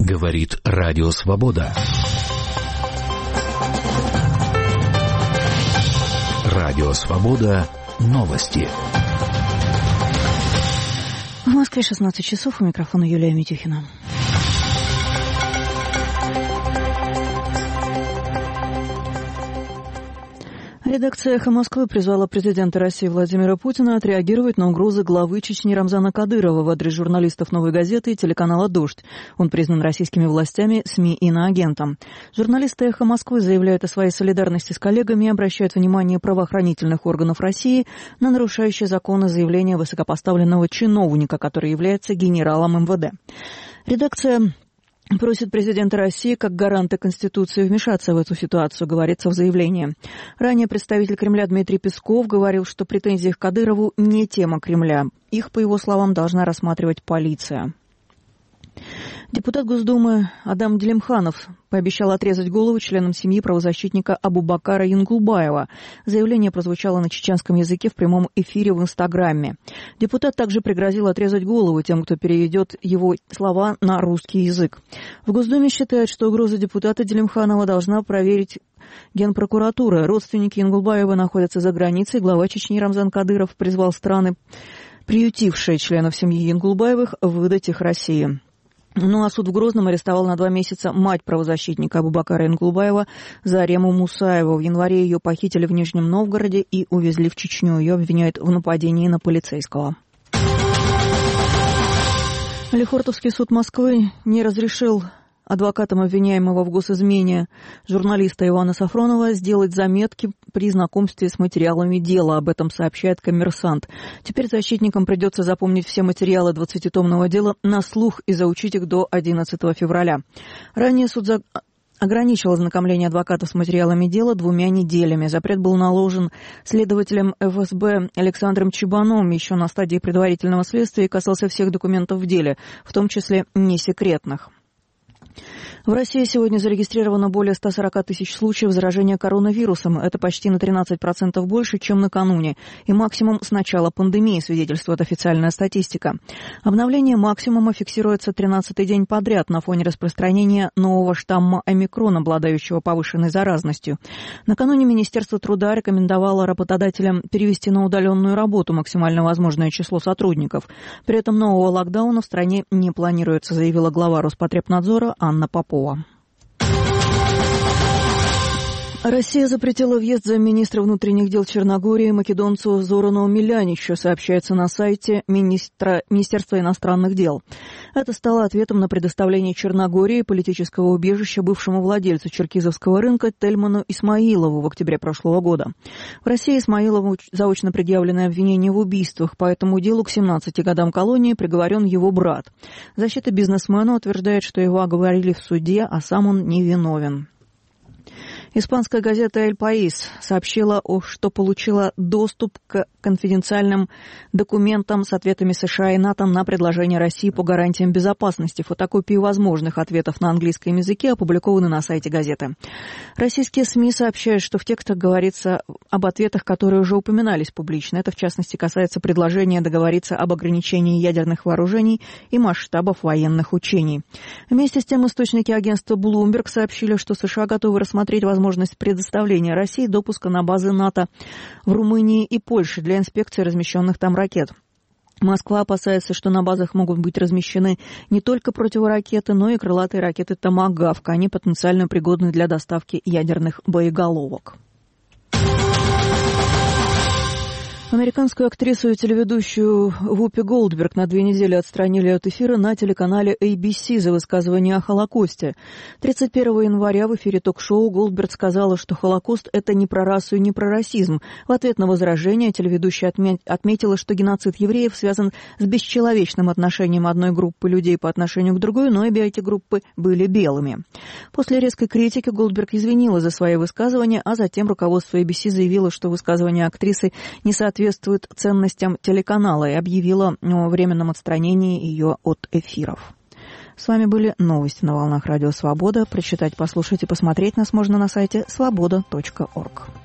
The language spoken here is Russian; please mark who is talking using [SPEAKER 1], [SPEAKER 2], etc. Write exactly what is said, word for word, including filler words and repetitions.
[SPEAKER 1] Говорит Радио Свобода. Радио Свобода. Новости.
[SPEAKER 2] В Москве шестнадцать часов. У микрофона Юлия Митюхина. Редакция «Эхо Москвы» призвала президента России Владимира Путина отреагировать на угрозы главы Чечни Рамзана Кадырова в адрес журналистов «Новой газеты» и телеканала «Дождь». Он признан российскими властями СМИ иноагентом. Журналисты «Эхо Москвы» заявляют о своей солидарности с коллегами и обращают внимание правоохранительных органов России на нарушающие законы заявления высокопоставленного чиновника, который является генералом эм вэ дэ. Редакция просит президента России как гаранта Конституции вмешаться в эту ситуацию, говорится в заявлении. Ранее представитель Кремля Дмитрий Песков говорил, что претензии к Кадырову не тема Кремля. Их, по его словам, должна рассматривать полиция. Депутат Госдумы Адам Делимханов пообещал отрезать голову членам семьи правозащитника Абубакара Янгулбаева. Заявление прозвучало на чеченском языке в прямом эфире в Инстаграме. Депутат также пригрозил отрезать голову тем, кто переведет его слова на русский язык. В Госдуме считают, что угроза депутата Делимханова должна проверить Генпрокуратура. Родственники Янгулбаева находятся за границей. Глава Чечни Рамзан Кадыров призвал страны, приютившие членов семьи Янгулбаевых, выдать их России. Ну а суд в Грозном арестовал на два месяца мать правозащитника Абубакара Янгулбаева Зарему Мусаеву. В январе ее похитили в Нижнем Новгороде и увезли в Чечню. Ее обвиняют в нападении на полицейского. Лефортовский суд Москвы не разрешил адвокатам обвиняемого в госизмене журналиста Ивана Сафронова сделать заметки при знакомстве с материалами дела. Об этом сообщает «Коммерсант». Теперь защитникам придется запомнить все материалы двадцатитомного дела на слух и заучить их до одиннадцатого февраля. Ранее суд за... ограничил ознакомление адвокатов с материалами дела двумя неделями. Запрет был наложен следователем эф эс бэ Александром Чебаном еще на стадии предварительного следствия и касался всех документов в деле, в том числе несекретных. В России сегодня зарегистрировано более ста сорока тысяч случаев заражения коронавирусом. Это почти на тринадцать процентов больше, чем накануне. И максимум с начала пандемии, свидетельствует официальная статистика. Обновление максимума фиксируется тринадцатый день подряд на фоне распространения нового штамма омикрон, обладающего повышенной заразностью. Накануне Министерство труда рекомендовало работодателям перевести на удаленную работу максимально возможное число сотрудников. При этом нового локдауна в стране не планируется, заявила глава Роспотребнадзора Анна Попова. Россия запретила въезд замминистра внутренних дел Черногории македонцу Зорану Миляничу, сообщается на сайте министра, Министерства иностранных дел. Это стало ответом на предоставление Черногории политического убежища бывшему владельцу черкизовского рынка Тельману Исмаилову в октябре прошлого года. В России Исмаилову заочно предъявлены обвинения в убийствах. По этому делу к семнадцати годам колонии приговорен его брат. Защита бизнесмена утверждает, что его оговорили в суде, а сам он невиновен. Испанская газета «Эль Паис» сообщила, что получила доступ к конфиденциальным документам с ответами США и НАТО на предложение России по гарантиям безопасности. Фотокопии возможных ответов на английском языке опубликованы на сайте газеты. Российские СМИ сообщают, что в текстах говорится об ответах, которые уже упоминались публично. Это, в частности, касается предложения договориться об ограничении ядерных вооружений и масштабов военных учений. Вместе с тем, источники агентства Bloomberg сообщили, что США готовы рассмотреть возможность возможность предоставления России допуска на базы НАТО в Румынии и Польше для инспекции размещенных там ракет. Москва опасается, что на базах могут быть размещены не только противоракеты, но и крылатые ракеты «Томагавк». Они потенциально пригодны для доставки ядерных боеголовок. Американскую актрису и телеведущую Вупи Голдберг на две недели отстранили от эфира на телеканале эй би си за высказывание о Холокосте. тридцать первого января в эфире ток-шоу Голдберг сказала, что Холокост – это не про расу и не про расизм. В ответ на возражение телеведущая отметила, что геноцид евреев связан с бесчеловечным отношением одной группы людей по отношению к другой, но обе эти группы были белыми. После резкой критики Голдберг извинилась за свои высказывания, а затем руководство эй би си заявило, что высказывания актрисы не соответствуют соответствует ценностям телеканала и объявила о временном отстранении ее от эфиров. С вами были новости на волнах Радио Свобода. Прочитать, послушать и посмотреть нас можно на сайте свобода точка орг.